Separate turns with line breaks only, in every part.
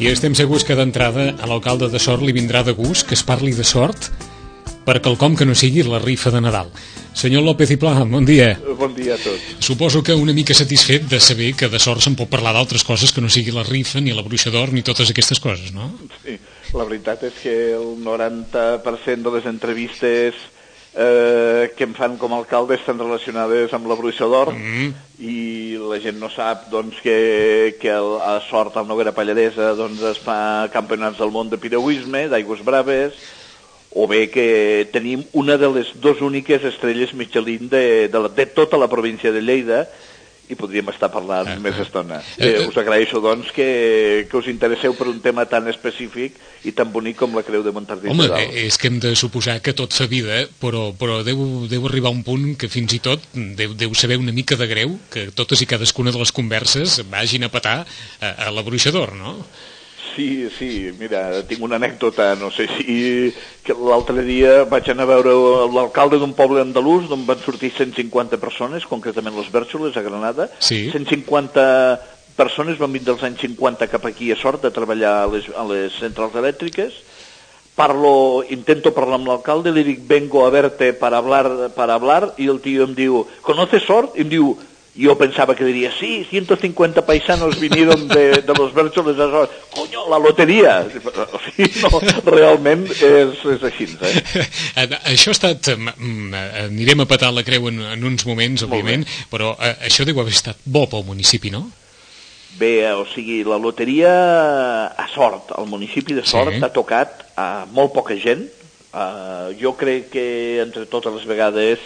I estem segurs que d'entrada a l'alcalde de Sort li vindrà de gust que es parli de sort per quelcom que no sigui la rifa de Nadal. Senyor López i Pla, bon dia.
Bon dia a tots.
Suposo que una mica satisfet de saber que de sort se'n pot parlar d'altres coses que no sigui la rifa, ni la bruixa d'or, ni totes aquestes coses, no?
Sí, la veritat és que el 90% de les entrevistes que em fan com a alcalde estan relacionades amb la bruixa d'or i la gent no sap doncs, que a Sort, al Noguera Pallaresa, doncs, es fa campionats del món de piragüisme, d'aigües braves, o bé que tenim una de les dues úniques estrelles Michelin de tota la província de Lleida, i podríem estar parlant més estona. Us agraeixo, doncs, que us interesseu per un tema tan específic i tan bonic com la Creu de Montardí.
Home, és que hem de suposar que tot fa vida, però deu arribar un punt que fins i tot deu saber una mica de greu que totes i cadascuna de les converses vagin a petar a la bruixa d'or, no?
Sí, mira, tinc una anècdota, no sé si... que l'altre dia vaig anar a veure l'alcalde d'un poble andalús d'on van sortir 150 persones, concretament los Bèrxoles, a Granada.
Sí.
150 persones van vindre dels anys 50 cap aquí a Sort a treballar a les centrals elèctriques. Intento parlar amb l'alcalde, li dic, vengo a verte para hablar, i el tio em diu, ¿conoces Sort? I em diu, yo pensaba que diría, sí, 150 paisanos vinieron de los Bèrxoles a Sort. Coño, la loteria! O sigui, no, realment és així,
Això ha estat... Anirem a petar la creu en uns moments, òbviament, però això deu haver estat bo pel municipi, no?
Bé, o sigui, la loteria a Sort, al municipi de Sort, ha tocat a molt poca gent. Jo crec que entre totes les vegades...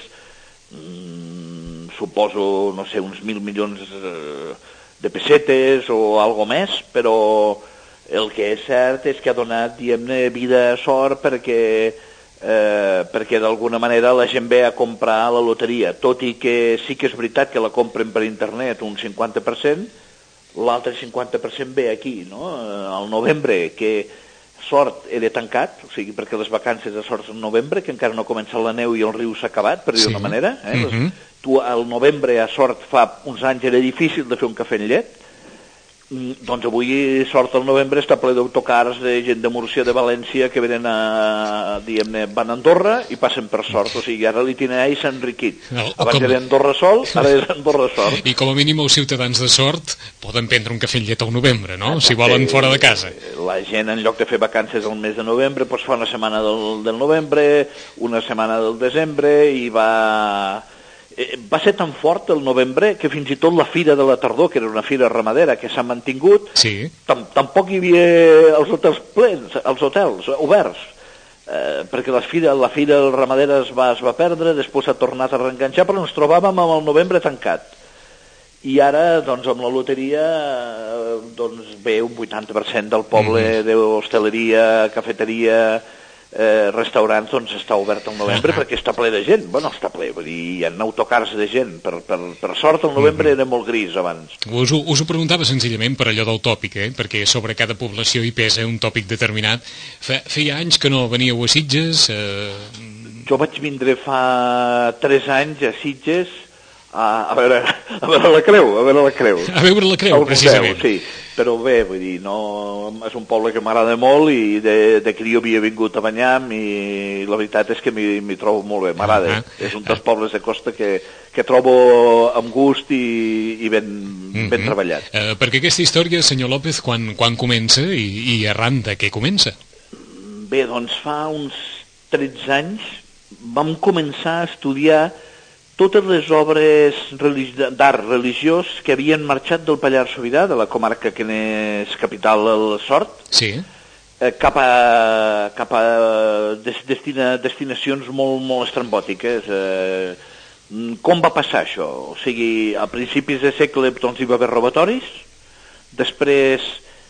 suposo, no sé, uns 1.000 milions de pessetes o algo més, però el que és cert és que ha donat, diguem-ne, vida a Sort perquè d'alguna manera la gent ve a comprar la loteria, tot i que sí que és veritat que la compren per internet un 50%, l'altre 50% ve aquí, no? Al novembre, que Sort era tancat, o sigui, perquè les vacances de Sort en novembre, que encara no ha començat la neu i el riu s'ha acabat, per dir-ho d'una manera. Tu al novembre a Sort fa uns anys era difícil de fer un cafè amb llet, doncs avui Sort al novembre està ple d'autocars de gent de Múrcia, de València, que venen diguem-ne, van a Andorra i passen per Sort, o sigui, ara l'itinerari s'ha enriquit. Abans era Andorra Sol, ara és Andorra Sort.
I com a mínim els ciutadans de Sort poden prendre un cafè amb llet al novembre, no? Si volen fora de casa.
La gent, en lloc de fer vacances al mes de novembre, doncs fa una setmana del novembre, una setmana del desembre, i va ser tan fort el novembre que fins i tot la fira de la tardor, que era una fira ramadera que s'ha mantingut, tampoc hi havia els hotels plens, els hotels oberts, perquè la fira ramadera es va perdre, després s'ha tornat a reenganxar, però ens trobàvem amb el novembre tancat. I ara, doncs, amb la loteria, doncs, ve un 80% del poble d'hostaleria, cafeteria, restaurants, doncs està obert al novembre perquè està ple de gent. Bueno, està ple, vull dir, hi ha autocars de gent. Per sort, el novembre era molt gris abans.
Us ho preguntava senzillament per allò del tòpic, perquè sobre cada població hi pesa un tòpic determinat. Feia anys que no veníeu a Sitges?
Jo vaig vindre fa 3 anys a Sitges a veure la creu. A veure la creu, precisament. Museu, sí. Però bé, vull dir, no, és un poble que m'agrada molt i de crió havia vingut a banyar i la veritat és que m'hi trobo molt bé, m'agrada. És un dels pobles de costa que trobo amb gust i ben treballat.
Perquè aquesta història, senyor López, quan comença i arran de què comença?
Bé, doncs fa uns 13 anys vam començar a estudiar totes les obres d'art religiós que havien marxat del Pallars Sobirà, de la comarca que n'és capital el Sort, cap a destinacions molt estrambòtiques. Com va passar això? O sigui, a principis de segle doncs, hi va haver robatoris, després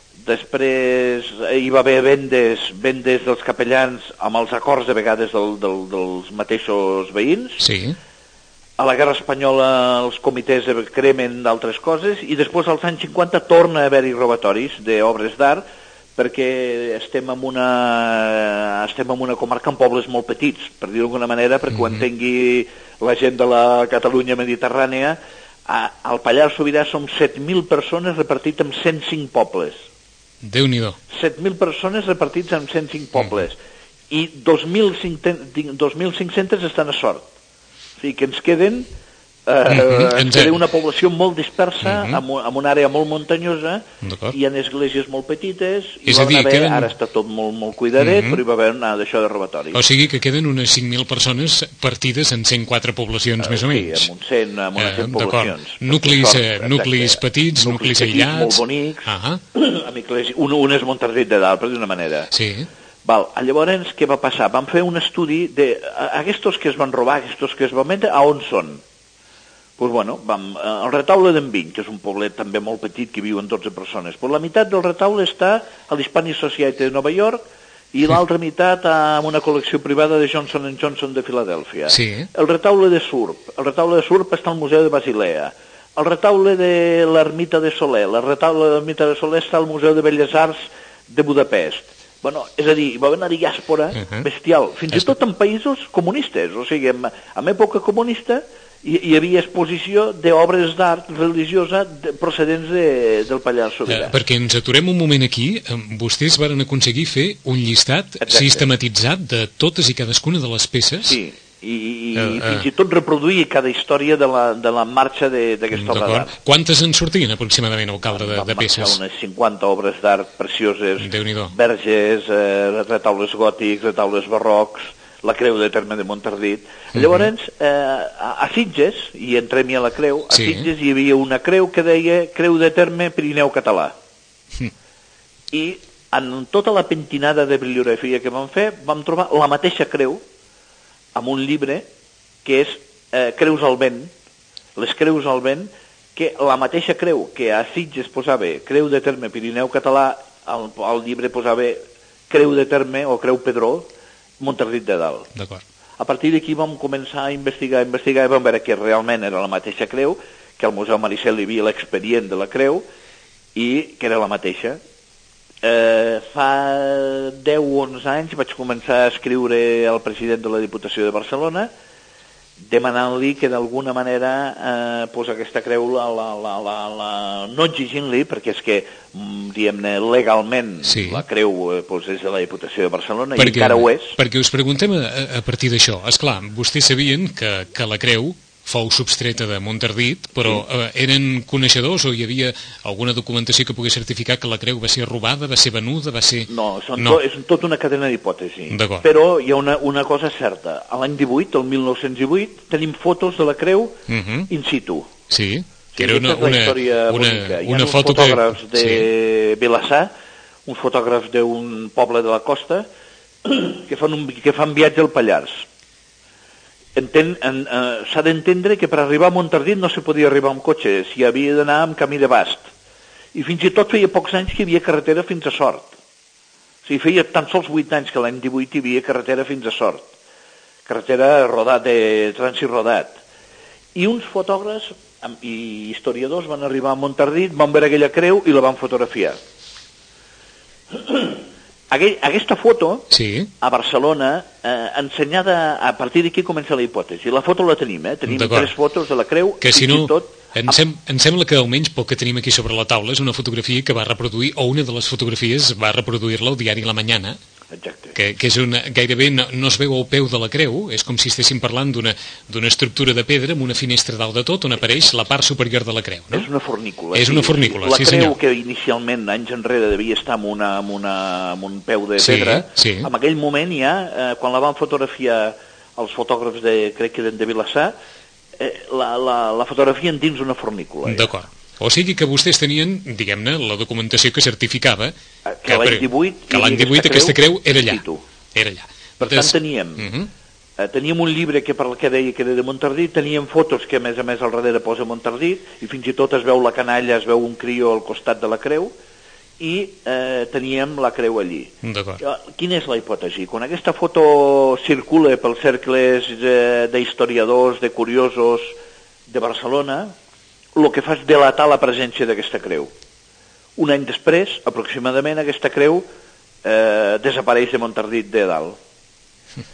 hi va haver vendes dels capellans amb els acords de vegades dels mateixos veïns.
Sí.
A la Guerra Espanyola els comitès cremen d'altres coses i després als anys 50 torna a haver-hi robatoris d'obres d'art perquè estem en una comarca amb pobles molt petits, per dir-ho d'alguna manera, perquè ho entengui la gent de la Catalunya mediterrània. Al Pallars Sobirà som 7.000 persones repartit en 105 pobles.
Déu-n'hi-do.
7.000 persones repartits en 105 pobles. I 2.500 estan a Sort. O sigui que ens queden una població molt dispersa, amb una àrea molt muntanyosa, hi ha esglésies molt petites, i ara està tot molt cuidadet, però hi va haver d'això de robatori.
O sigui que queden unes 5.000 persones partides en 104 poblacions, més o menys.
Sí, amb unes 100 poblacions.
Nuclis petits, nuclis aïllats.
Molt bonics, un és Montardit de Dalt, per dir una manera.
Sí.
Llavors, què va passar? Vam fer un estudi de aquests que es van robar, aquests que es van vendre, a on són? Doncs el retaule d'Enviny, que és un poblet també molt petit que viuen 12 persones, la meitat del retaule està a l'Hispanic Society de Nova York i l'altra meitat amb una col·lecció privada de Johnson & Johnson de Filadèlfia.
Sí.
El retaule de Surp està al Museu de Basilea. El retaule de l'Ermita de Soler, està al Museu de Belles Arts de Budapest. És a dir, hi va haver una diàspora bestial, fins i tot en països comunistes, o sigui, en època comunista hi havia exposició d'obres d'art religiosa procedents del Pallars Sobirà.
Perquè ens aturem un moment aquí, vostès varen aconseguir fer un llistat sistematitzat de totes i cadascuna de les peces.
Sí, i fins i tot reproduir cada història de la marxa d'aquesta obra d'art.
Quantes en sortien aproximadament, alcalde, de peces?
Van marxar unes 50 obres d'art precioses,
Déu-n'hi-do.
verges, retaules gòtics, retaules barrocs, la creu de Terme de Montardit. Llavors, a Sitges, i entrem-hi a la creu, a Sitges hi havia una creu que deia Creu de Terme Pirineu Català. I en tota la pentinada de bibliografia que vam fer, vam trobar la mateixa creu amb un llibre que és Creus al vent, les creus al vent, que la mateixa creu que a Sitges posava Creu de Terme Pirineu Català, al llibre posava Creu de Terme o Creu Pedró, Montardit de Dalt. A partir d'aquí vam començar a investigar i vam veure que realment era la mateixa creu, que al Museu Maricel hi havia l'expedient de la creu i que era la mateixa. Fa 10 o 11 anys vaig començar a escriure al president de la Diputació de Barcelona demanant-li que d'alguna manera posa aquesta creu no exigint-li, perquè és que diguem-ne legalment la creu és de la Diputació de Barcelona i encara ho és.
Perquè us preguntem a partir d'això. Esclar, vostès sabien que la creu fou substreta de Montardit, però eren coneixedors o hi havia alguna documentació que pogués certificar que la creu va ser robada, va ser venuda, va ser...
No, és tota una cadena d'hipòtesi. Però hi ha una cosa certa. A l'any 18, el 1918, tenim fotos de la creu in situ.
Sí, que era una foto que...
Hi ha uns fotògrafs de Vilassar, uns fotògrafs d'un poble de la costa, que fan viatge al Pallars. S'ha d'entendre que per arribar a Montardit no se podia arribar amb cotxe, s'hi havia d'anar amb camí de bast. I fins i tot feia pocs anys que hi havia carretera fins a Sort. O sigui, feia tan sols 8 anys que l'any 18 hi havia carretera fins a Sort. Carretera rodat, de trànsit rodat. I uns fotògrafs i historiadors van arribar a Montardit, van veure aquella creu i la van fotografiar. Aquesta foto, a Barcelona, ensenyada, a partir d'aquí comença la hipòtesi. La foto la tenim, tenim 3 fotos de la creu.
Que si no, em sembla que almenys pel que tenim aquí sobre la taula és una fotografia que va reproduir, o una de les fotografies va reproduir-la al diari La Mañana.
Exacte.
Que és gairebé no es veu al peu de la creu, és com si estéssim parlant d'una estructura de pedra amb una finestra dalt de tot on apareix la part superior de la creu, no?
És una fornícula.
És una fornícula,
sí senyor. La creu que inicialment, anys enrere, devia estar amb un peu de pedra, en aquell moment ja, quan la van fotografiar els fotògrafs crec que eren de Vilassar, la fotografien dins una fornícula.
D'acord. O sigui que vostès tenien, diguem-ne, la documentació que certificava
que l'any 18
aquesta creu era allà.
Per tant, teníem un llibre que deia que era de Montardit, teníem fotos que a més al darrere posa Montardit, i fins i tot es veu la canalla, es veu un crió al costat de la creu, i teníem la creu allí. Quina és la hipòtesi? Quan aquesta foto circula pels cercles d'historiadors, de curiosos de Barcelona, el que fa és delatar la presència d'aquesta creu. Un any després, aproximadament, aquesta creu desapareix de Montardit de Dalt.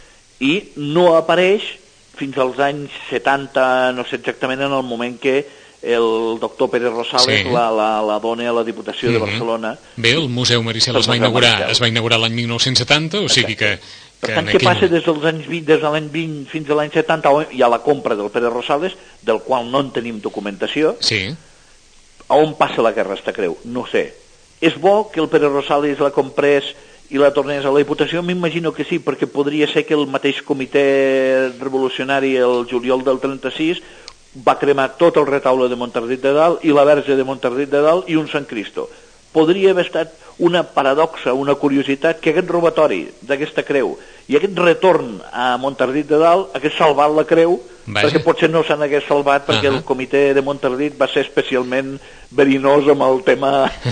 I no apareix fins als anys 70, no sé exactament, en el moment que el doctor Pérez Rosales la dona a la Diputació de Barcelona.
Bé, el Museu Maricel es va inaugurar l'any 1970, o sigui que...
Per tant, què passa des dels anys 20, des de l'any 20 fins a l'any 70, hi ha la compra del Pérez Rosales, del qual no en tenim documentació.
Sí.
A on passa la guerra esta creu? No sé. És bo que el Pérez Rosales la comprés i la tornés a la Diputació? M'imagino que sí, perquè podria ser que el mateix comitè revolucionari el juliol del 36 va cremar tot el retaule de Montardit de Dalt i la verge de Montardit de Dalt i un Sant Cristo. Podria haver estat una paradoxa, una curiositat, que aquest robatori d'aquesta creu i aquest retorn a Montardit de Dalt hagués salvat la creu. Vaja. Perquè potser no se n'hagués salvat perquè el comitè de Montardit va ser especialment verinós amb el tema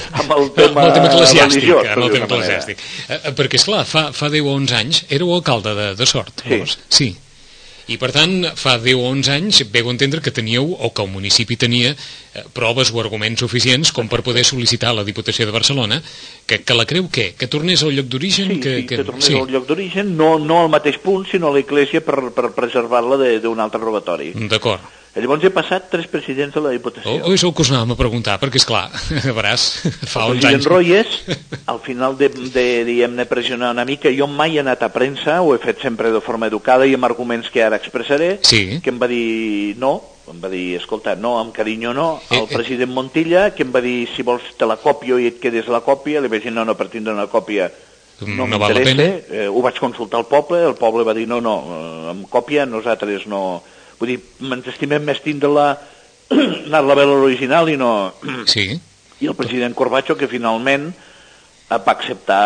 religiós.
Amb el tema eclesiàstic. Perquè, esclar, fa 10 o 11 anys éreu alcalde de Sort. Sí. I, per tant, fa 10 o 11 anys veu entendre que teníeu, o que el municipi tenia, proves o arguments suficients com per poder sol·licitar a la Diputació de Barcelona que la creu, què? Que tornés al lloc d'origen?
Que tornés al lloc d'origen, no al mateix punt, sinó a l'església per preservar-la d'un altre robatori.
D'acord.
Llavors he passat 3 presidents de la Diputació.
És el que us anàvem a preguntar, perquè, esclar, veràs, fa 11 anys...
El president Royes, al final diguem-ne, pressionar una mica, jo mai he anat a premsa, ho he fet sempre de forma educada i amb arguments que ara expressaré, que em va dir no, em va dir, escolta, no, amb carinyo no, el president Montilla, que em va dir, si vols te la còpio i et quedes la còpia, li vaig dir, no, per tindre una còpia no m'interessa, ho vaig consultar al poble, el poble va dir, no, amb còpia nosaltres no... Vull dir, ens estimem més tindre-la, anar-la a veure l'original i no...
Sí.
I el president Corbacho, que finalment va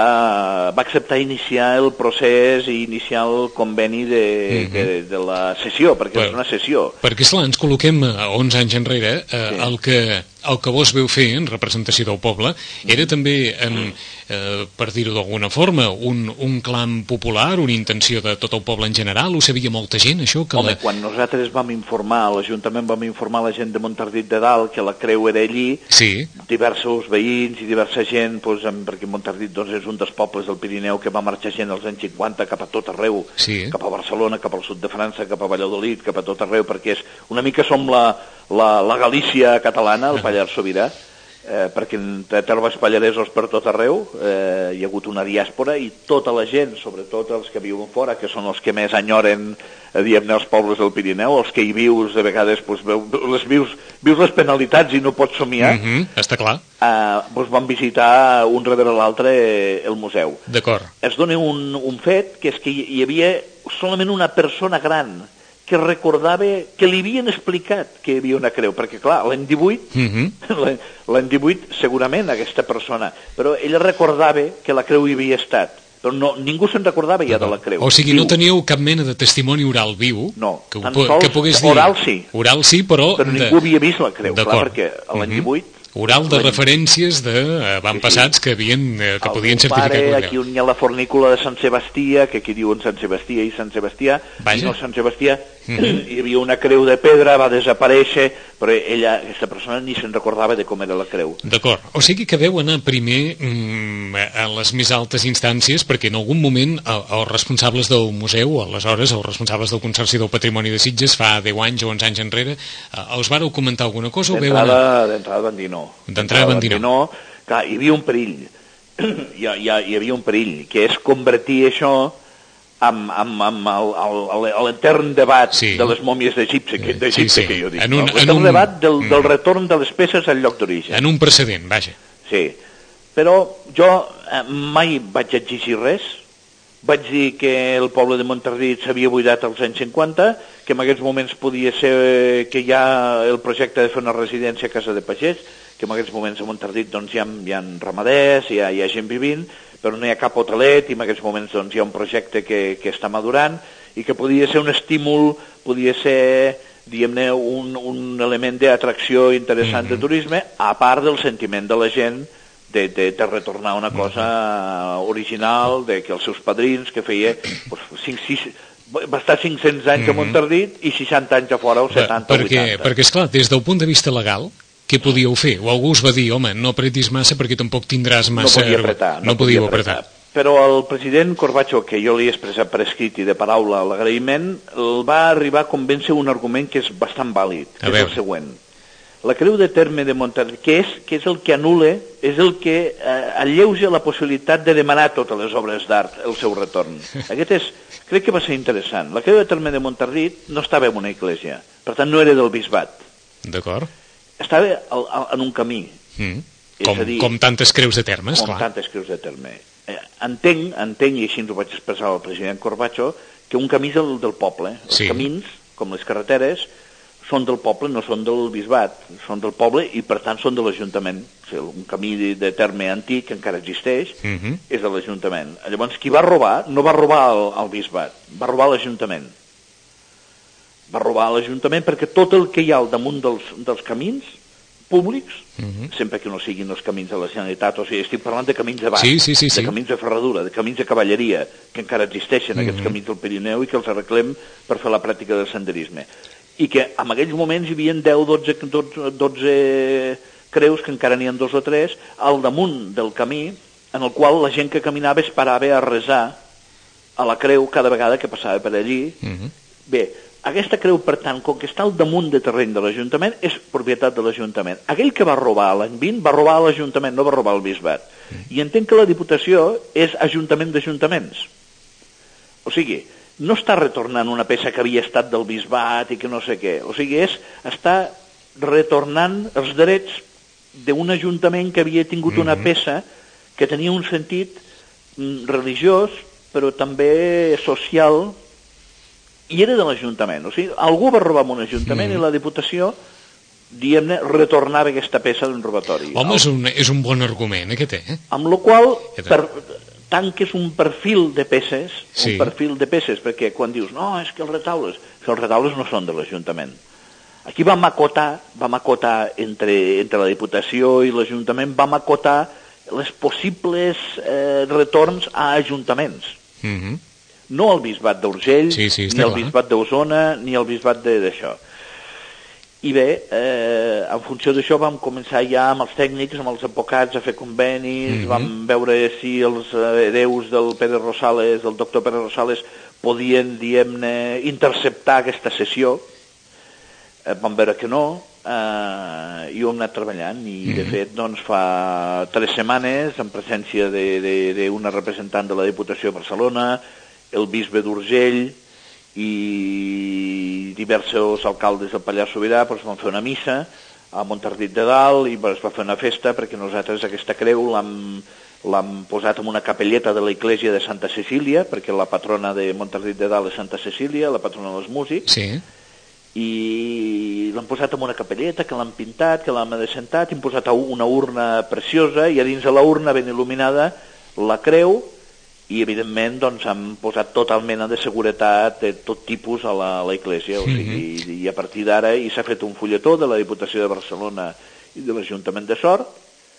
acceptar iniciar el procés i iniciar el conveni de la sessió, perquè és una sessió.
Perquè, esclar, ens col·loquem 11 anys enrere, el que vos veu fer en representació del poble era també, per dir-ho d'alguna forma, un clam popular, una intenció de tot el poble en general? Ho sabia molta gent, això?
Quan nosaltres vam informar, a l'Ajuntament vam informar la gent de Montardit de Dalt que la creu era allí, diversos veïns i diversa gent, perquè Montardit és un dels pobles del Pirineu que va marxar gent als anys 50 cap a tot arreu, cap a Barcelona, cap al sud de França, cap a Valladolid, cap a tot arreu, perquè una mica som la Galícia catalana, el Pallars Sobirà, perquè en termes pallaresos per tot arreu hi ha hagut una diàspora i tota la gent, sobretot els que viuen fora, que són els que més enyoren diguem-ne els pobles del Pirineu, els que hi vius de vegades vius les penalitats i no pots somiar,
està clar.
Van visitar un darrere l'altre el museu.
D'acord.
Es dona un fet, que és que hi havia solament una persona gran que recordava que li havien explicat que hi havia una creu, perquè clar, l'any 18 segurament aquesta persona, però ella recordava que la creu hi havia estat, però ningú se'n recordava ja de la creu.
O sigui, no teníeu cap mena de testimoni oral viu?
No,
que pogués dir...
Oral sí.
Oral sí, però
ningú havia vist la creu, clar, perquè l'any 18...
Oral de referències d'avantpassats que podien certificar
que aquí hi ha la fornícula de Sant Sebastià, que aquí diuen Sant Sebastià i Sant Sebastià, i no Sant Sebastià, hi havia una creu de pedra, va desaparèixer, però aquesta persona ni se'n recordava de com era la creu.
D'acord, o sigui que veu anar primer a les més altes instàncies, perquè en algun moment els responsables del museu, aleshores els responsables del Consorci del Patrimoni de Sitges, fa 10 anys o 11 anys enrere, us vareu comentar alguna cosa?
D'entrada van dir no.
D'entrada van dir no.
Clar, hi havia un perill, hi havia un perill, que és convertir això amb l'etern debat de les mòmies d'Egipte, que jo dic. El debat del retorn de les peces al lloc d'origen.
En un precedent, vaja.
Sí, però jo mai vaig exigir res, vaig dir que el poble de Montardit s'havia buidat als anys 50, que en aquests moments podia ser que hi ha el projecte de fer una residència a Casa de Pagès, que en aquests moments a Montardit doncs, hi ha ramaders, hi ha gent vivint, però no hi ha cap hotelet i en aquests moments doncs, hi ha un projecte que està madurant i que podia ser un estímul, podia ser, diguem-ne, un element d'atracció interessant de turisme, a part del sentiment de la gent de retornar una cosa original, de que els seus padrins, que feia va estar 500 anys a Montardit i 60 anys a fora o 70 o 80.
Perquè, esclar, des del punt de vista legal, què podíeu fer? O algú us va dir, home, no apretis massa perquè tampoc tindràs massa...
No podíeu apretar. Però el president Corbacho, que jo li he expressat per escrit i de paraula l'agraïment, el va arribar a convèncer un argument que és bastant vàlid, que és el següent. La creu de terme de Montardit, que és el que anul·la, és el que alleuja la possibilitat de demanar totes les obres d'art el seu retorn. Crec que va ser interessant. La creu de terme de Montardit no estava en una església, per tant no era del bisbat.
D'acord.
Estava en un camí.
Com tantes creus de termes, clar.
Com tantes creus de terme. Entenc, i així ens ho vaig expressar al president Corbacho, que un camí és el del poble. Els camins, com les carreteres, són del poble, no són del bisbat, són del poble i per tant són de l'Ajuntament. O sigui, un camí de terme antic que encara existeix és de l'Ajuntament. Llavors, qui va robar no va robar al bisbat, va robar l'Ajuntament. Va robar l'Ajuntament perquè tot el que hi ha al damunt dels camins públics, sempre que no siguin els camins de la Generalitat, o sigui, estic parlant de camins de banc, de camins de ferradura, de camins de cavalleria, que encara existeixen, aquests camins del Pirineu, i que els arreglem per fer la pràctica del senderisme. I que en aquells moments hi havia 10-12 creus, que encara n'hi ha 2 o 3, al damunt del camí, en el qual la gent que caminava es parava a resar a la creu cada vegada que passava per allí. Bé, aquesta creu, per tant, com que està al damunt de terreny de l'Ajuntament, és propietat de l'Ajuntament. Aquell que va robar l'any 20 va robar a l'Ajuntament, no va robar al bisbat. I entenc que la Diputació és Ajuntament d'Ajuntaments. O sigui, no està retornant una peça que havia estat del bisbat i que no sé què. O sigui, està retornant els drets d'un ajuntament que havia tingut una peça que tenia un sentit religiós, però també social, i era de l'Ajuntament. O sigui, algú va robar en un ajuntament i la Diputació, diguem-ne, retornava aquesta peça d'un robatori.
Home, és un bon argument, aquest,
Amb la qual tanques un perfil de peces, perquè quan dius, no, és que els retaules no són de l'Ajuntament. Aquí vam acotar entre la Diputació i l'Ajuntament, vam acotar les possibles retorns a ajuntaments. No al bisbat d'Urgell, ni al bisbat d'Osona, ni al bisbat d'això. I bé, en funció d'això vam començar ja amb els tècnics, amb els advocats, a fer convenis, vam veure si els hereus del Pere Rosales, del doctor Pere Rosales, podien, diguem-ne, interceptar aquesta sessió. Vam veure que no, i ho hem anat treballant, i de fet, doncs, fa 3 setmanes, en presència d'una representant de la Diputació de Barcelona, el bisbe d'Urgell, i diversos alcaldes del Pallars Sobirà van fer una missa a Montardit de Dalt i es va fer una festa perquè nosaltres aquesta creu l'hem posat en una capelleta de l'església de Santa Cecília, perquè la patrona de Montardit de Dalt és Santa Cecília, la patrona dels músics, i l'hem posat en una capelleta que l'hem pintat, que l'hem adecentat, i hem posat una urna preciosa i a dins de la urna ben il·luminada la creu, i evidentment doncs han posat tota mena de seguretat de tot tipus a l'església, o sigui, i a partir d'ara s'ha fet un fulletó de la Diputació de Barcelona i de l'Ajuntament de Sort,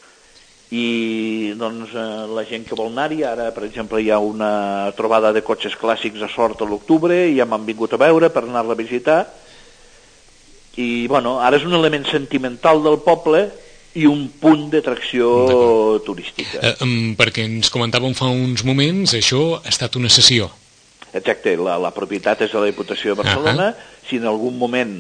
i doncs la gent que vol anar-hi, ara per exemple hi ha una trobada de cotxes clàssics a Sort a l'octubre i ja m'han vingut a veure per anar-la a visitar, i bueno, ara és un element sentimental del poble i un punt d'atracció turística.
Perquè ens comentàvem fa uns moments, això ha estat una cessió.
Exacte, la propietat és de la Diputació de Barcelona. Si en algun moment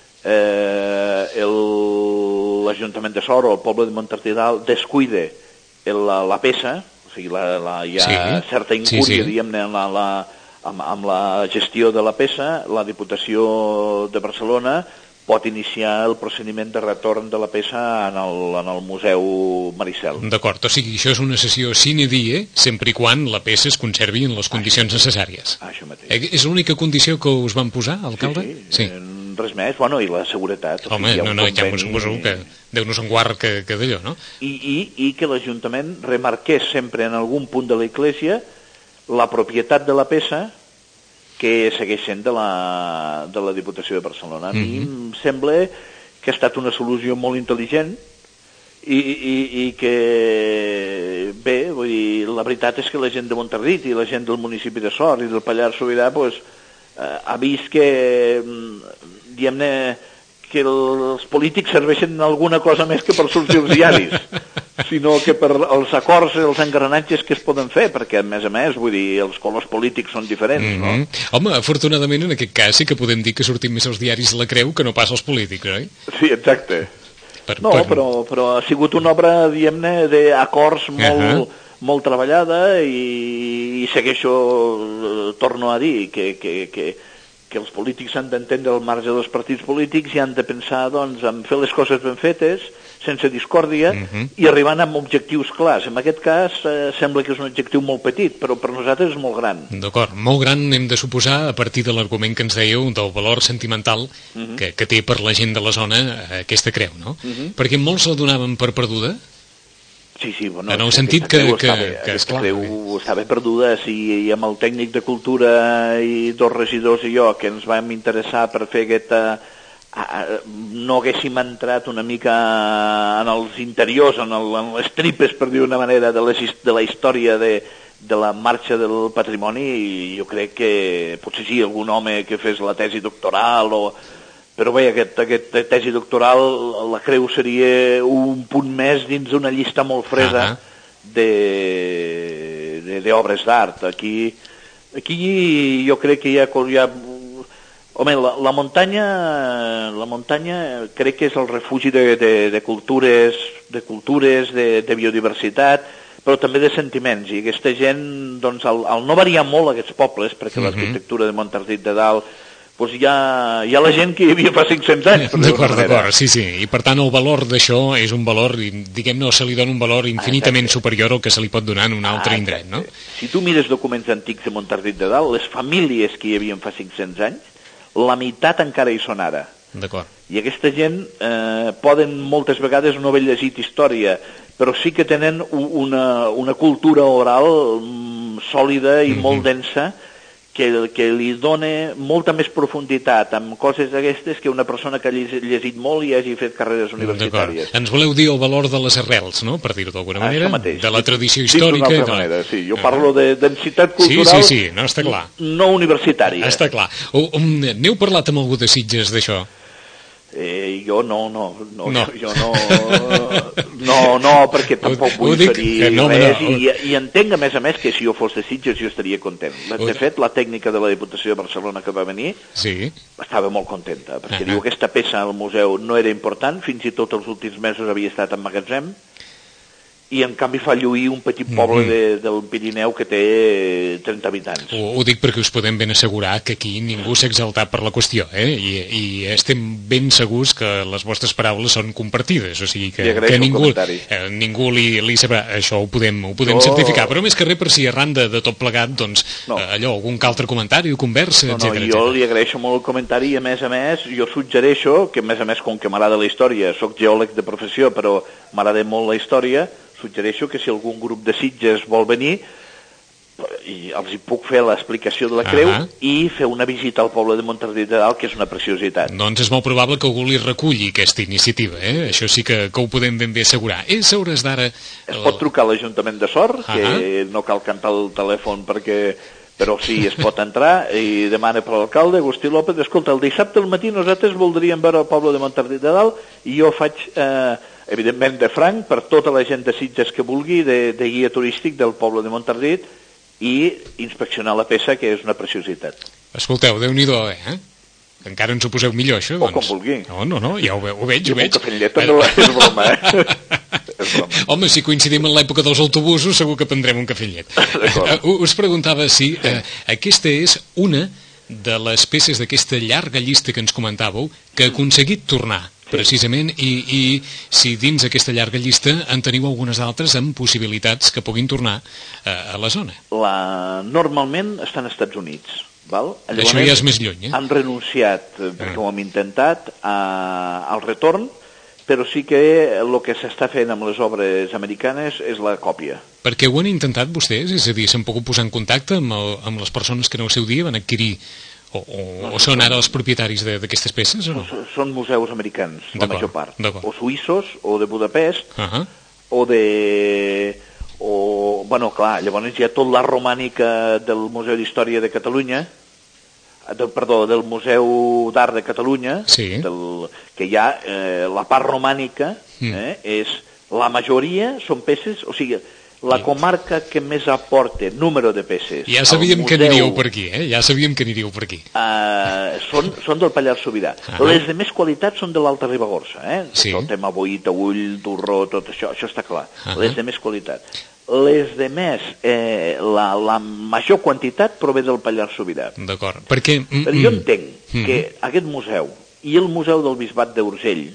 l'Ajuntament de Sort o el poble de Montardit descuida la peça, o sigui, hi ha certa incúria, diguem-ne, amb la gestió de la peça, la Diputació de Barcelona pot iniciar el procediment de retorn de la peça en el Museu Maricel.
D'acord, o sigui, això és una sessió sine die, sempre i quan la peça es conservi en les condicions necessàries.
Això mateix.
És l'única condició que us van posar, alcalde?
Sí. Res més, bueno, i la seguretat.
Home, ja m'ho suposo que Déu-nos en guard que d'allò, no?
I que l'Ajuntament remarqués sempre en algun punt de l'església la propietat de la peça que segueix sent de la Diputació de Barcelona. A mi em sembla que ha estat una solució molt intel·ligent i que, bé, vull dir, la veritat és que la gent de Montardit i la gent del municipi de Sort i del Pallars Sobirà ha vist que, diguem-ne, que els polítics serveixen alguna cosa més que per sortir als diaris, sinó que per els acords, els engranatges que es poden fer, perquè, a més, vull dir, els colors polítics són diferents, no?
Home, afortunadament, en aquest cas sí que podem dir que sortim més als diaris la creu que no pas els polítics, oi?
Sí, exacte. Però ha sigut una obra, diguem-ne, d'acords molt treballada i segueixo, torno a dir, que els polítics han d'entendre el marge dels partits polítics i han de pensar, doncs, en fer les coses ben fetes, sense discòrdia, i arribant amb objectius clars. En aquest cas, sembla que és un objectiu molt petit, però per nosaltres és molt gran.
D'acord, molt gran, hem de suposar, a partir de l'argument que ens dèieu, del valor sentimental que té per la gent de la zona aquesta creu, no? Perquè molts la donaven per perduda?
Sí, bueno,
en el sentit que
aquesta creu estava perduda, i amb el tècnic de cultura i dos regidors i jo, que ens vam interessar per fer aquesta... no haguéssim entrat una mica en els interiors, en les tripes, per dir d'una manera, de la història de la marxa del patrimoni, i jo crec que potser sí, algun home que fes la tesi doctoral però bé, aquesta tesi doctoral, la creu seria un punt més dins d'una llista molt freda d'obres d'art. Aquí jo crec que hi ha... Home, la muntanya crec que és el refugi de cultures, de biodiversitat, però també de sentiments. I aquesta gent, doncs, al no variar molt aquests pobles, perquè l'arquitectura de Montardit de Dalt, doncs hi ha la gent que hi havia fa 500 anys.
D'acord, sí. I per tant el valor d'això és un valor, diguem-ne, se li dona un valor infinitament superior al que se li pot donar en un altre indret, no?
Si tu mires documents antics de Montardit de Dalt, les famílies que hi havia fa 500 anys, la meitat encara hi són ara.
D'acord.
I aquesta gent poden moltes vegades no haver llegit història, però sí que tenen una cultura oral sòlida i molt densa, que li dona molta més profunditat amb coses d'aquestes que una persona que ha llegit molt i hagi fet carreres universitàries.
Ens voleu dir el valor de les arrels, no?, per dir-ho d'alguna manera, de la tradició històrica.
D'una altra manera, sí. Jo parlo de densitat cultural,
no, està clar.
No universitària.
Està clar. N'heu parlat amb algú de Sitges, d'això?
Jo no, perquè tampoc vull fer res, i entenc, a més, que si jo fos de Sitges jo estaria content. De fet, la tècnica de la Diputació de Barcelona que va venir estava molt contenta, perquè diu que aquesta peça al museu no era important, fins i tot els últims mesos havia estat en magatzem, i en canvi fa lluir un petit poble del Pirineu que té 30 habitants.
Ho dic perquè us podem ben assegurar que aquí ningú s'ha exaltat per la qüestió, i estem ben segurs que les vostres paraules són compartides, o sigui que ningú li sabrà. Això ho podem certificar, però més que res per si arran de tot plegat, doncs, allò, algun altre comentari o conversa, etcètera.
Jo li agraeixo molt el comentari i a més, jo suggereixo que, a més, com que m'agrada la història, soc geòleg de professió, però m'agrada molt la història, suggereixo que si algun grup de Sitges vol venir, els hi puc fer l'explicació de la creu i fer una visita al poble de Montardit de Dalt, que és una preciositat.
Doncs és molt probable que algú li reculli aquesta iniciativa, Això sí que ho podem ben bé assegurar. És a hores d'ara...
Es pot trucar a l'Ajuntament de Sort, que no cal cantar el telèfon però sí, es pot entrar i demana per l'alcalde, Agustí López, escolta, el dissabte al matí nosaltres voldríem veure el poble de Montardit de Dalt i jo faig... evidentment de franc per tota la gent de Sitges que vulgui, de guia turístic del poble de Montardit, i inspeccionar la peça, que és una preciositat.
Escolteu, Déu-n'hi-do, encara ens ho poseu millor, això, doncs.
O com vulgui.
No, ja ho veig.
I un cafè llet també és broma, És broma.
Home, si coincidim en l'època dels autobusos, segur que prendrem un cafè llet. Us preguntava si aquesta és una de les peces d'aquesta llarga llista que ens comentàveu que ha aconseguit tornar precisament, i si dins aquesta llarga llista en teniu algunes altres amb possibilitats que puguin tornar a la zona.
Normalment estan als Estats Units, val?
Això ja és més lluny,
Han renunciat, perquè ho hem intentat, al retorn, però sí que el que s'està fent amb les obres americanes és la còpia.
Perquè ho han intentat vostès? És a dir, s'han pogut posar en contacte amb les persones que en el seu dia van adquirir o són ara els propietaris d'aquestes peces? O no?
Són museus americans, la major part. O suïssos, o de Budapest, bueno, clar, llavors hi ha tot l'art romànica del Museu d'Història de Catalunya, del Museu d'Art de Catalunya, que hi ha la part romànica, és la majoria són peces, o sigui, la comarca que més aporta número de peces.
Ja sabíem que aniríeu per aquí, Ja sabíem que aniríeu per aquí.
Són del Pallars Sobirà. Les de més qualitat són de l'Alta Ribagorça,
Sí.
El tema boí, taüll, torró, tot això està clar. Les de més qualitat. Les de més, la major quantitat prové del Pallars Sobirà.
D'acord, perquè...
Però jo entenc que aquest museu i el Museu del Bisbat d'Urgell,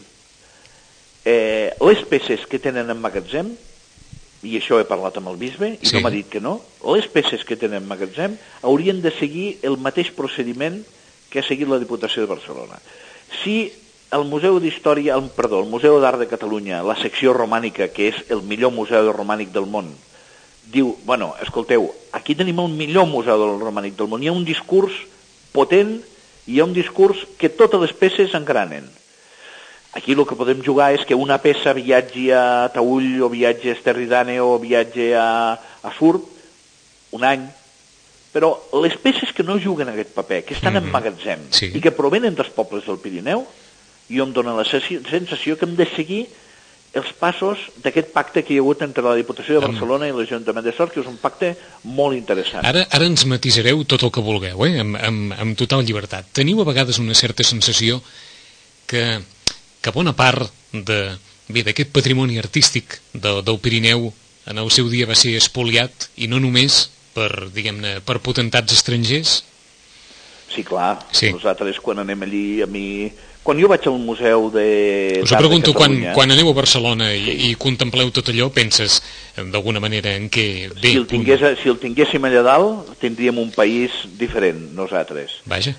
les peces que tenen en magatzem, i això he parlat amb el bisbe, i no m'ha dit que no, les peces que tenen en magatzem haurien de seguir el mateix procediment que ha seguit la Diputació de Barcelona. Si el Museu d'Història, el Museu d'Art de Catalunya, la secció romànica, que és el millor museu romànic del món, diu, bueno, escolteu, aquí tenim el millor museu del romànic del món, hi ha un discurs potent, hi ha un discurs que totes les peces engranen. Aquí el que podem jugar és que una peça viatgi a Taüll o viatgi a Esterridane o viatgi a Surp un any, però les peces que no juguen aquest paper, que estan en magatzem i que provenen dels pobles del Pirineu, jo em dóna la sensació que hem de seguir els passos d'aquest pacte que hi ha hagut entre la Diputació de Barcelona i l'Ajuntament de Sort, que és un pacte molt interessant.
Ara ens matisareu tot el que vulgueu, amb total llibertat. Teniu a vegades una certa sensació que bona part d'aquest patrimoni artístic del Pirineu en el seu dia va ser espoliat, i no només per potentats estrangers?
Sí, clar. Nosaltres quan anem allí, quan jo vaig al Museu d'Art de Catalunya...
Us ho pregunto, quan aneu a Barcelona i contempleu tot allò, penses d'alguna manera en què...
Si el tinguéssim allà dalt, tindríem un país diferent, nosaltres.
Vaja.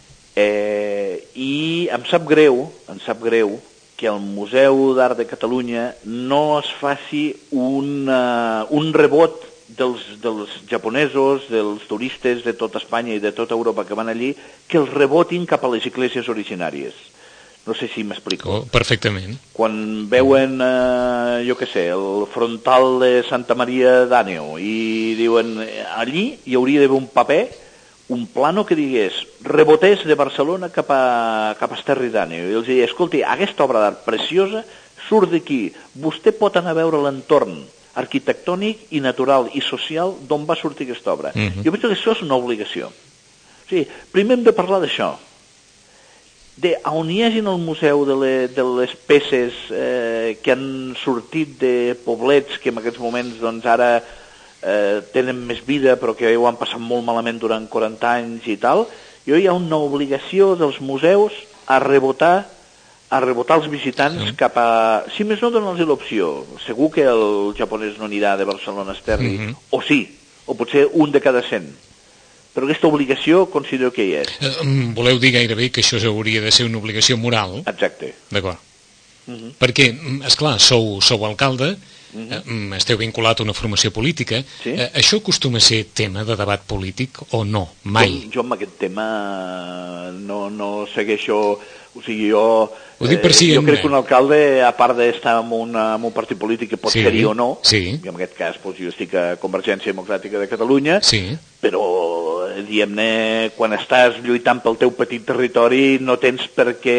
I em sap greu que al Museu d'Art de Catalunya no es faci un rebot dels japonesos, dels turistes de tota Espanya i de tota Europa que van allí, que els rebotin cap a les esglésies originàries. No sé si m'explico.
Perfectament.
Quan veuen, jo què sé, el frontal de Santa Maria d'Àneu i diuen, allí hi hauria d'haver un paper, un plano que digués rebotés de Barcelona cap a Esterridane, i els deia, escolti, aquesta obra d'art preciosa surt d'aquí, vostè pot anar a veure l'entorn arquitectònic i natural i social d'on va sortir aquesta obra. Jo penso que això és una obligació. O sigui, primer hem de parlar d'això, on hi hagin el museu de les peces que han sortit de poblets que en aquests moments doncs ara tenen més vida però que ho han passat molt malament durant 40 anys i tal, hi ha una obligació dels museus a rebotar els visitants cap a... Si més no, donar-los l'opció. Segur que el japonès no anirà de Barcelona a Esterri, o sí, o potser un de cada 100. Però aquesta obligació considero que hi és.
Voleu dir gairebé que això hauria de ser una obligació moral?
Exacte.
D'acord. Perquè, esclar, sou alcalde, esteu vinculat a una formació política, això acostuma a ser tema de debat polític o no? Mai?
Jo amb aquest tema no segueixo, o sigui, jo crec que un alcalde, a part d'estar en un partit polític que pot ser-hi o no, i en aquest cas jo estic a Convergència Democràtica de Catalunya, però diguem-ne, quan estàs lluitant pel teu petit territori no tens per què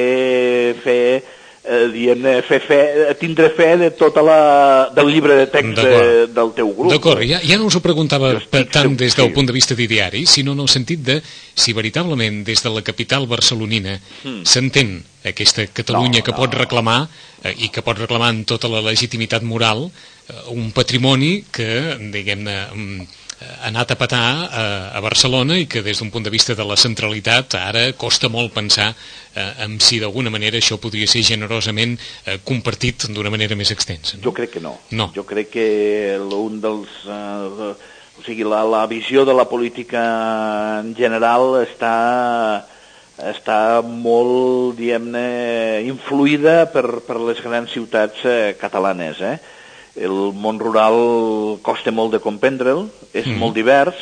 tindre fe de tota del llibre de text del teu grup.
D'acord, ja no us ho preguntava tant des del punt de vista d'ideari, sinó en el sentit de si veritablement des de la capital barcelonina s'entén aquesta Catalunya que pot reclamar i que pot reclamar en tota la legitimitat moral un patrimoni que, diguem-ne, ha anat a petar a Barcelona i que des d'un punt de vista de la centralitat ara costa molt pensar en si d'alguna manera això podria ser generosament compartit d'una manera més extensa.
Jo crec que no. Jo crec que un dels... o sigui, la visió de la política en general està molt, diguem-ne, influïda per les grans ciutats catalanes, El món rural costa molt de comprendre'l, és molt divers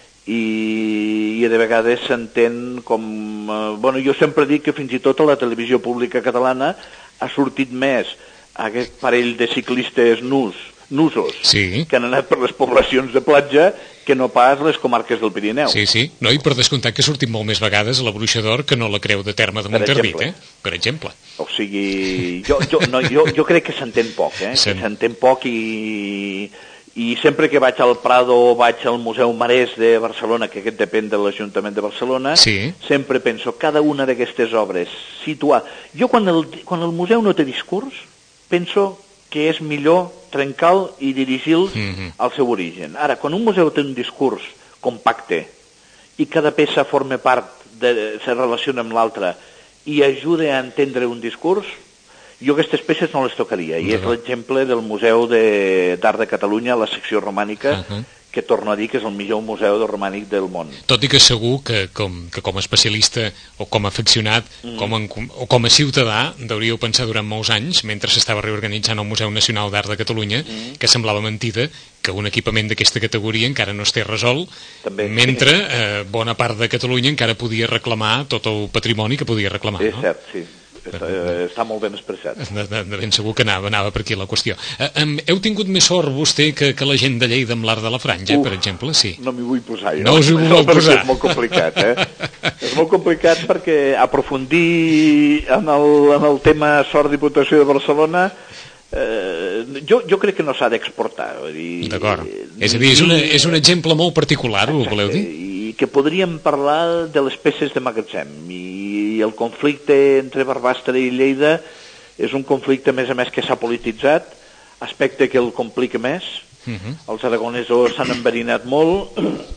i de vegades s'entén com... jo sempre dic que fins i tot a la televisió pública catalana ha sortit més aquest parell de ciclistes nusos que han anat per les poblacions de platja que no pas les comarques del Pirineu.
Sí, no, i per descomptat que ha sortit molt més vegades a la Bruixa d'Or que no la Creu de Terme de Montardit, per exemple.
O sigui, jo crec que s'entén poc, que s'entén poc i I sempre que vaig al Prado o vaig al Museu Marès de Barcelona, que aquest depèn de l'Ajuntament de Barcelona, sempre penso cada una d'aquestes obres situar. Jo quan el museu no té discurs, penso que és millor trencar-lo i dirigir-lo al seu origen. Ara, quan un museu té un discurs compacte i cada peça forma part, se relaciona amb l'altra i ajuda a entendre un discurs, jo aquestes peces no les tocaria. I és l'exemple del Museu d'Art de Catalunya, la secció romànica, que torno a dir que és el millor museu de romànic del món.
Tot i que segur que com a especialista o com a afeccionat o com a ciutadà deuríeu pensar durant molts anys, mentre s'estava reorganitzant el Museu Nacional d'Art de Catalunya, que semblava mentida que un equipament d'aquesta categoria encara no es té resolt, mentre bona part de Catalunya encara podia reclamar tot el patrimoni que podia reclamar.
És cert, sí. Està molt ben expressat.
De ben segur que anava per aquí la qüestió. Heu tingut més sort vostè que la gent de Lleida amb l'art de la franja, per exemple? Sí.
No m'hi vull posar jo.
No us hi voleu posar?
És molt complicat, És molt complicat perquè aprofundir en el tema sort Diputació de Barcelona jo crec que no s'ha d'exportar.
D'acord. És a dir, és un exemple molt particular, ho voleu dir?
I que podríem parlar de les peces de magatzem. I el conflicte entre Barbastre i Lleida és un conflicte, a més que s'ha polititzat, aspecte que el complica més. Els aragonesos s'han enverinat molt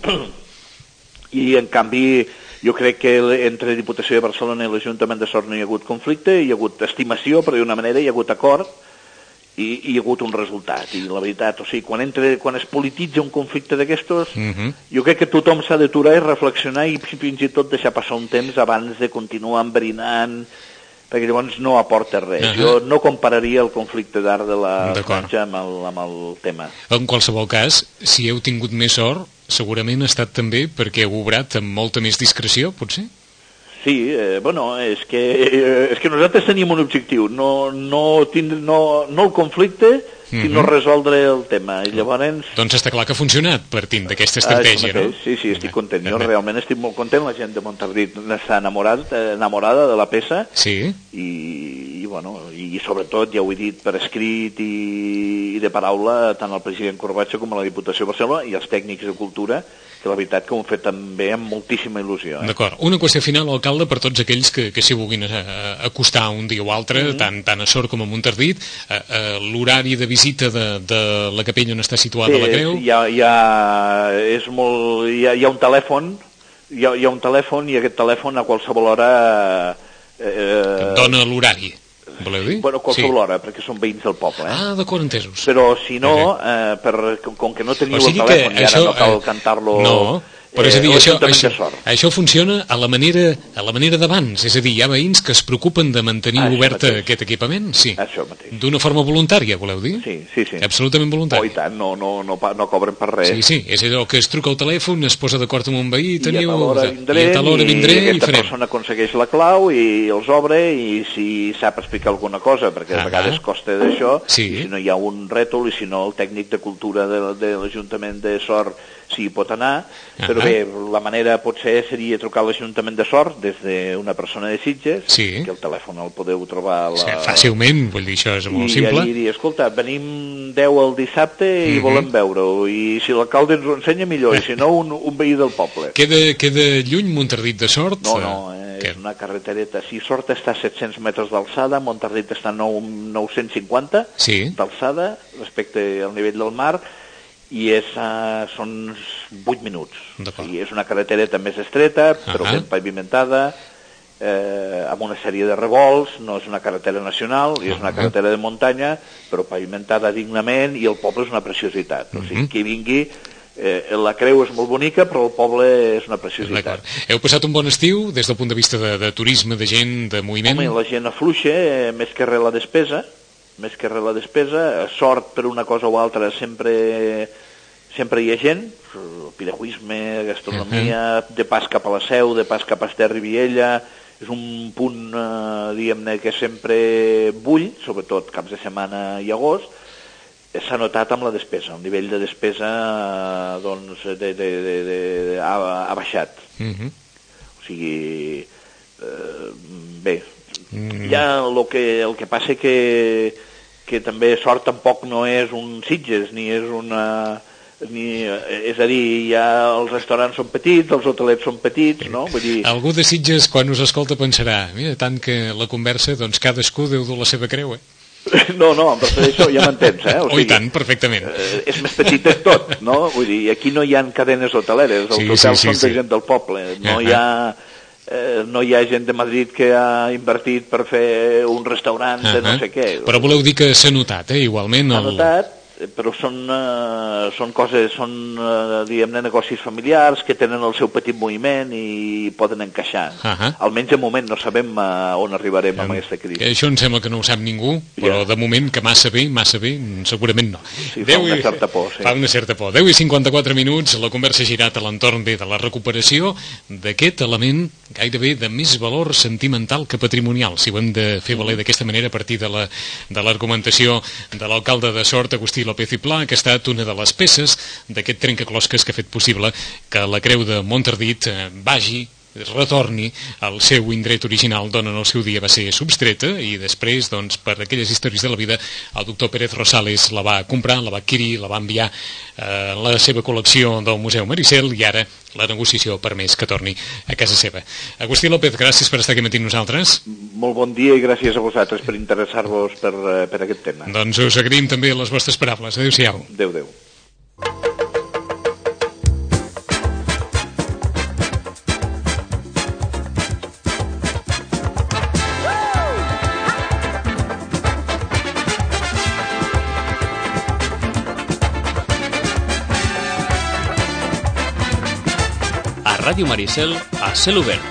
i, en canvi, jo crec que entre Diputació de Barcelona i l'Ajuntament de Sort no hi ha hagut conflicte, hi ha hagut estimació, però d'una manera hi ha hagut acord, i hi ha hagut un resultat. I la veritat, o sigui, quan es polititza un conflicte d'aquestos, jo crec que tothom s'ha d'aturar i reflexionar i fins i tot deixar passar un temps abans de continuar enverinant, perquè llavors no aporta res. Jo no compararia el conflicte d'art de la franja amb el tema.
En qualsevol cas, si heu tingut més sort, segurament ha estat també perquè heu obrat amb molta més discreció, potser?
Sí, bueno, és que nosaltres tenim un objectiu, no el conflicte, sinó resoldre el tema. I llavors...
Doncs està clar que ha funcionat partint d'aquesta estratègia, no?
Sí, estic content. Jo realment estic molt content. La gent de Montardit està enamorada de la peça.
Sí.
I bueno, i sobretot, ja ho he dit per escrit i de paraula, tant el president Corbacho com la Diputació de Barcelona i els tècnics de cultura, que la veritat que ho han fet també amb moltíssima il·lusió.
D'acord. Una qüestió final, alcalde, per tots aquells que s'hi vulguin acostar un dia o altre, tant a Sort com a Montardit, l'horari de visita de la capella on està situada la creu...
Sí, hi ha un telèfon, hi ha un telèfon i aquest telèfon a qualsevol hora...
Dona l'horari, voleu dir?
Bueno, qualsevol hora, perquè són veïns del poble.
Ah, d'acord, entesos.
Però si no, com que no teniu el telèfon i ara no cal cantar-lo...
No, però és a dir, això funciona a la manera d'abans, és a dir, hi ha veïns que es preocupen de mantenir obert aquest equipament? Sí.
Això mateix.
D'una forma voluntària, voleu dir?
Sí.
Absolutament voluntària.
I tant, no cobren per res.
Sí, és allò que es truca al telèfon, es posa d'acord amb un veí,
i a tal hora vindré i aquesta persona aconsegueix la clau i els obre, i si sap explicar alguna cosa, perquè a vegades costa d'això, i si no hi ha un rètol, i si no el tècnic de cultura de l'Ajuntament de Sort s'hi pot anar, però bé, la manera potser seria trucar a l'Ajuntament de Sort des d'una persona de Sitges, que el telèfon el podeu trobar
fàcilment, vull dir, això és molt simple,
i dir, escolta, venim 10 el dissabte i volem veure-ho, i si l'alcalde ens ho ensenya millor, i si no un veí del poble.
Queda lluny Montardit de Sort?
No, és una carretereta. Si Sort està a 700 metres d'alçada, Montardit està a 950 d'alçada respecte al nivell del mar, i són 8 minuts. O sigui, és una carretereta més estreta, però ben pavimentada, amb una sèrie de revolts, no és una carretera nacional, és una carretera de muntanya, però pavimentada dignament, i el poble és una preciositat. O sigui, qui vingui... la creu és molt bonica, però el poble és una preciositat.
Heu passat un bon estiu des del punt de vista de turisme, de gent, de moviment?
Home, la gent afluixa, més que res la despesa, Sort per una cosa o altra sempre hi ha gent, piragüisme, gastronomia, de pas cap a la Seu, de pas cap a Esterri i Viella, és un punt, diguem-ne, que sempre bull, sobretot caps de setmana i agost. S'ha notat amb la despesa, el nivell de despesa doncs ha baixat. O sigui, bé, ja el que passa que que també Sort tampoc no és un Sitges, ni és una... és a dir, ja els restaurants són petits, els hotelets són petits, no? Vull dir...
Algú de Sitges, quan us escolta, pensarà, mira, tant que la conversa, doncs cadascú deu dur la seva creu,
No, em refereixo, ja m'entens, O sigui,
i tant, perfectament.
És més petit de tot, no? Vull dir, aquí no hi ha cadenes hoteleres, els hotels són de gent del poble, no hi ha gent de Madrid que ha invertit per fer un restaurant de no sé què.
Però voleu dir que s'ha notat, igualment?
S'ha notat, però són coses, diguem-ne, negocis familiars que tenen el seu petit moviment i poden encaixar. Almenys de moment no sabem on arribarem amb aquesta crisi.
Això em sembla que no ho sap ningú, però de moment que massa bé, segurament no.
Sí, fa una certa por, sí.
Fa una certa por. 10:54 minuts, la conversa ha girat a l'entorn de la recuperació d'aquest element gairebé de més valor sentimental que patrimonial, si ho hem de fer valer d'aquesta manera a partir de l'argumentació de l'alcalde de Sort, Agustí López i Pla, que ha estat una de les peces d'aquest trencaclosques que ha fet possible que la creu de Montardit retorni al seu indret original d'on en el seu dia va ser substreta i després, doncs, per aquelles històries de la vida, el doctor Pérez Rosales la va comprar, la va adquirir, la va enviar a la seva col·lecció del Museu Maricel i ara la negociació ha permès que torni a casa seva. Agustí López, gràcies per estar aquí matí amb nosaltres.
Molt bon dia i gràcies a vosaltres per interessar-vos per aquest tema.
Doncs us agraïm també les vostres paraules. Adéu-siau.
Adéu.
Ràdio Maricel a cel obert.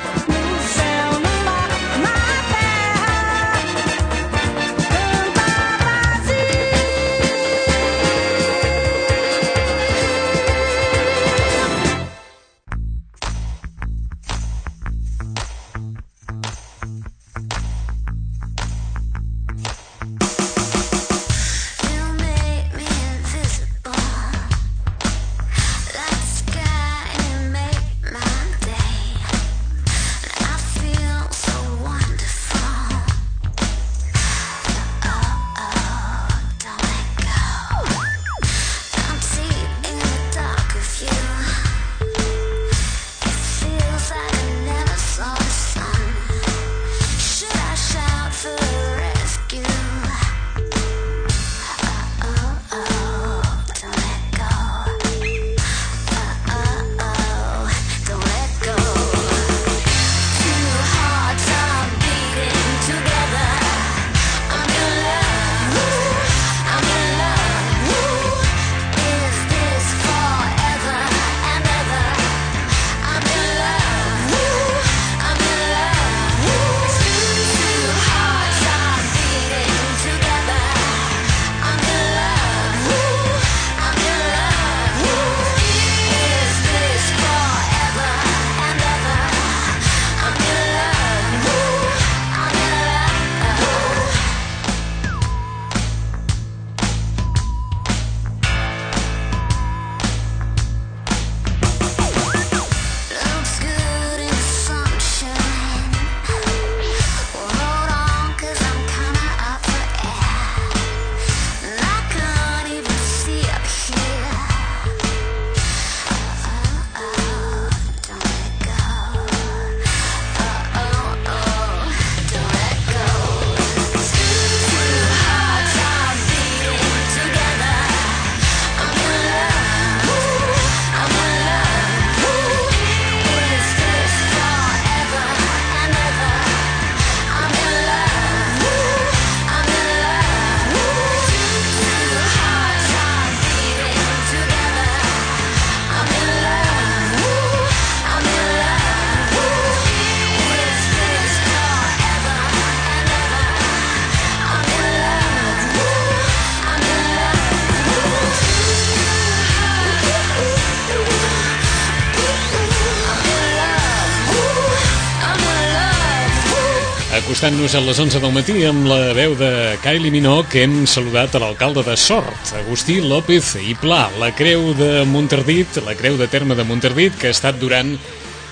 Acostant-nos a les 11 del matí amb la veu de Kylie Minogue, que hem saludat a l'alcalde de Sort, Agustí López i Pla, la creu de Montardit, la creu de terme de Montardit, que ha estat durant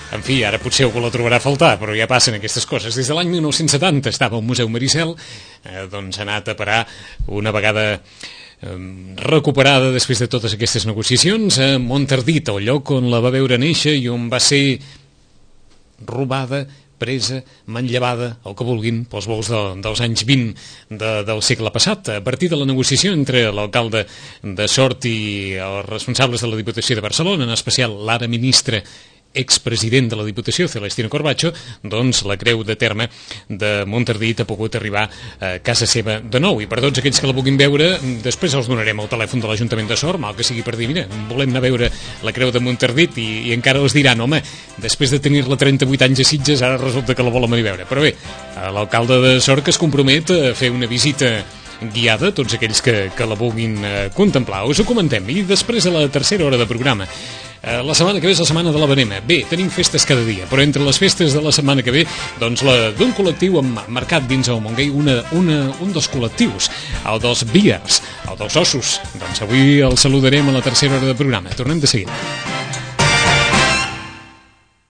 En fi, ara potser algú la trobarà a faltar, però ja passen aquestes coses. Des de l'any 1970 estava al Museu Maricel, doncs ha anat a parar una vegada recuperada després de totes aquestes negociacions a Montardit, el lloc on la va veure néixer i on va ser robada, presa, manllevada, el que vulguin, pels vols dels anys 20 del segle passat. A partir de la negociació entre l'alcalde de Sort i els responsables de la Diputació de Barcelona, en especial l'ara ministre expresident de la Diputació, Celestino Corbacho, doncs la creu de terme de Montardit ha pogut arribar a casa seva de nou. I per tots aquells que la puguin veure, després els donarem el telèfon de l'Ajuntament de Sort, mal que sigui per dir, mira, volem anar a veure la creu de Montardit, i encara els diran, home, després de tenir-la 38 anys a Sitges, ara resulta que la volen venir a veure. Però bé, l'alcalde de Sort que es compromet a fer una visita guiada, tots aquells que la vulguin contemplar. Us ho comentem. I després a la tercera hora de programa, la setmana que ve és la setmana de la Verema. Bé, tenim festes cada dia, però entre les festes de la setmana que ve, doncs la d'un col·lectiu marcat dins el Montgai, un dels col·lectius, el dels Bears, el dels Ossos. Doncs avui el saludarem a la tercera hora de programa. Tornem de seguida.